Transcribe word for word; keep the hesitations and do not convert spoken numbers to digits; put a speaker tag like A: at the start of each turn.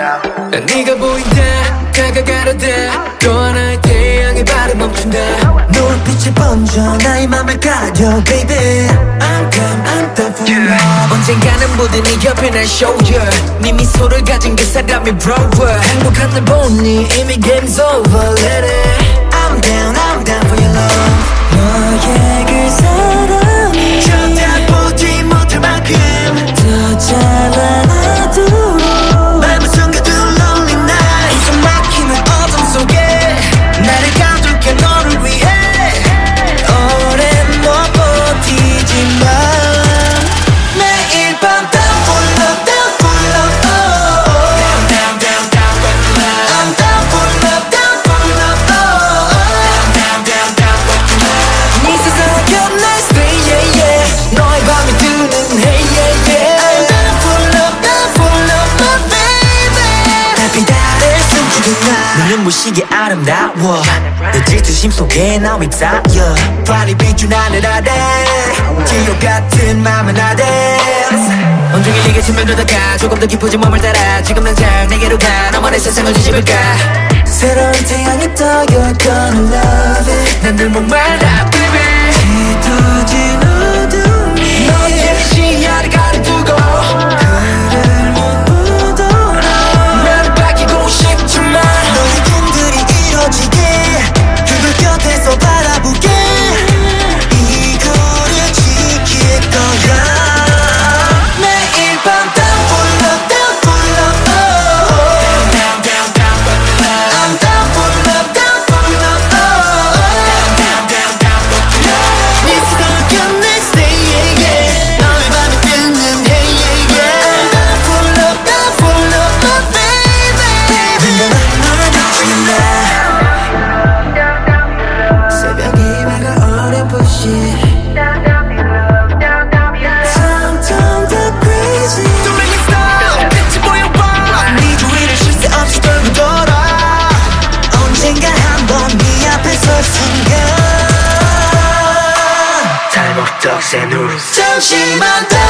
A: 난 네가 보인다 다가가려다 또 하나의 태양의 발을 멈춘다
B: 노을빛이 번져 나의 맘을 가려 baby I'm done I'm done for you
A: 언젠가는 모든 네 옆에 날 shoulder 네 미소를 가진 그 사람이 brower 행복한 날 보니 이미 game's over let it
B: I'm down I'm down for your love 너의 그 사랑이 쳐다보지 못할 만큼 더 잘라놔도 맘을 숨겨둔 lonely night 이손 막히는 어둠 속에 나를 가둘게 너를 위해 오랜 못 버티지만 매일 밤 down for love down for love oh, oh. Down down down down for love I'm down for love down for love oh, oh. Down down down for love 네 세상에 날 stay yeah yeah 너의 밤이 드는 hey yeah yeah I'm down for love down for love my baby 달빛아래 숨죽인 나 눈부시게 아름다워 내 질투심 속에 나 휩싸여 환히 비춘 하늘 아래 지옥 같은 맘은 아래
A: 온종일 네게 스며들다가 조금 더 깊어진 몸을 따라 지금 당장 내게로 가 너만의 세상을 뒤집을까
B: 새로운 태양이 떠 You're gonna love it
A: 난 늘 목말라 baby
B: 짙어진 어둠이
A: 너의 시야를 가려두고
B: 그를 못 보더라
A: 나를 밝히고 싶지만
B: 너의 꿈들이 이뤄지게 그걸 곁에서 바라보게 이 거를 지킬 거야 매일 밤 down for love down for love oh, oh.
A: Down down down for love
B: I'm down for love down for love oh, oh.
A: Down down down for love
B: 네 세상에 날 stay yeah yeah 너의 맘에 드는 hey yeah yeah I'm down for love down for love my baby 내가 널 놓치는 날 새벽이 밝아 어렴풋이 Sometimes I'm crazy Don't make me stop 빛이 보여봐 네 주위를 쉴 새 없이 돌고 돌아 언젠가 한번 네 앞에 설 순간
A: 탈모떡 새누
B: 잠시만 더